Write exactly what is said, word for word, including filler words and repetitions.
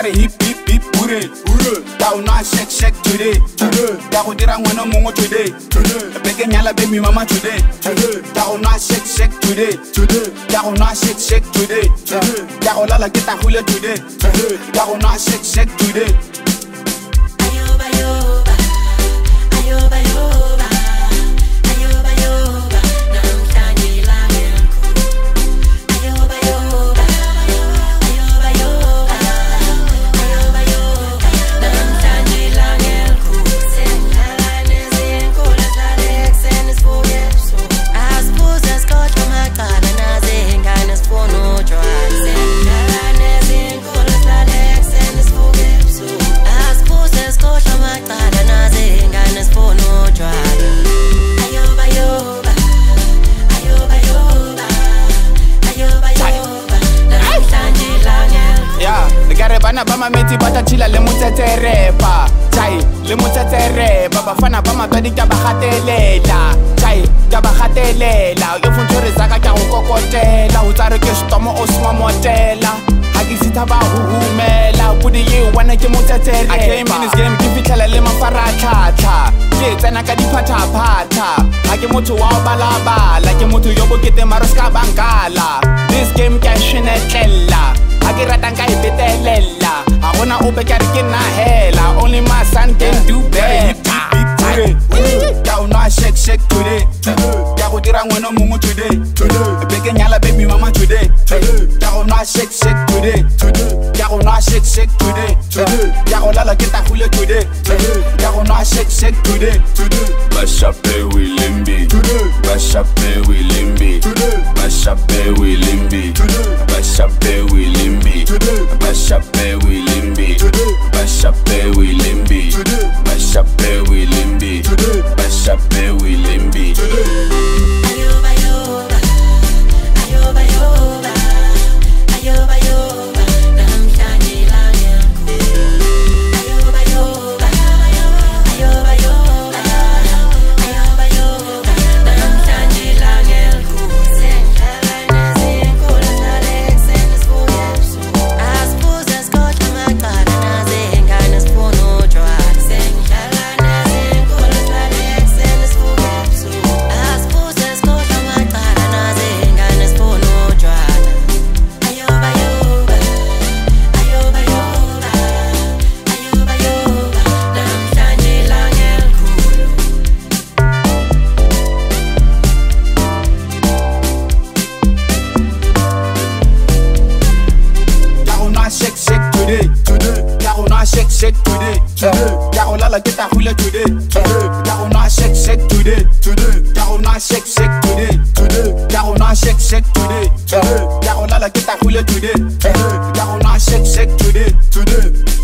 gotta hip hip hip ure ure ta una shake shake today today ta go dira ngwana mongwe today today beke nyala baby mama today today ta una shake shake today today ta una shake shake today today ta go lala kita hule today today ta una shake shake today ayoba yoba ayoba yoba ayoba yoba namhlanje langelko ayoba yoba ayoba yoba ayoba yoba namhlanje langelko senhlane zinkulu zalexen isifuyeso asibuze sikhohle maqala naze ingane sifuna utshwala senhlane zinkulu zalexen isifuyeso asibuze sikhohle maqala naze ingane sifuna utshwala ayoba yoba ayoba yoba ayoba yoba namhlanje langelko yeah lekare bana ba mameti ba tatshila le motsetserepa chai le motsetserepa bafana ba matswadi ka ba gatelela chai ka ba gatelela yo funtshore saka ka go kokotela o tsare ke stomo o swa motela ha ke sitha ba huhumela budi ye wana ke motsetserepa I came in this game ke fitlela le mafaratlhatlha ke tsena ka diphathaphatha ha ke motho wa balabala ke motho yo bokete maro ska bankala this game ke shinetlela ha ke ratang ka ipetelela ha gona ope ka re ke na hela only my son can do better ka una shake shake today ka go dira ngwana mongwe today beke nyala baby mama today ka una shake shake today ka una shake shake today ka go lala kita hule today ka una shake shake today Bashape Willimbi Bashape Willimbi Bashape Willimbi Bashape Willimbi Bashape Willimbi Bashape Willimbi Bashape Willimbi Bashape Willimbi ayoba yoba ayoba yoba ayoba yoba namhlanje langelko ayoba yoba ayoba yoba ayoba yoba namhlanje langelko senhlane zinkulu zalexen isifuyeso asibuze sikhohle maqala naze ingane sifuna utshwala senhlane zinkulu zalexen isifuyeso asibuze sikhohle maqala naze ingane sifuna utshwala ayoba yoba ayoba yoba ayoba yoba namhlanje langelko ka una shake shake today ka una shake shake today ka go lala kita hule today ka una shake shake today ka una shake shake today ka una shake shake today ka go lala kita hule today ka una shake shake today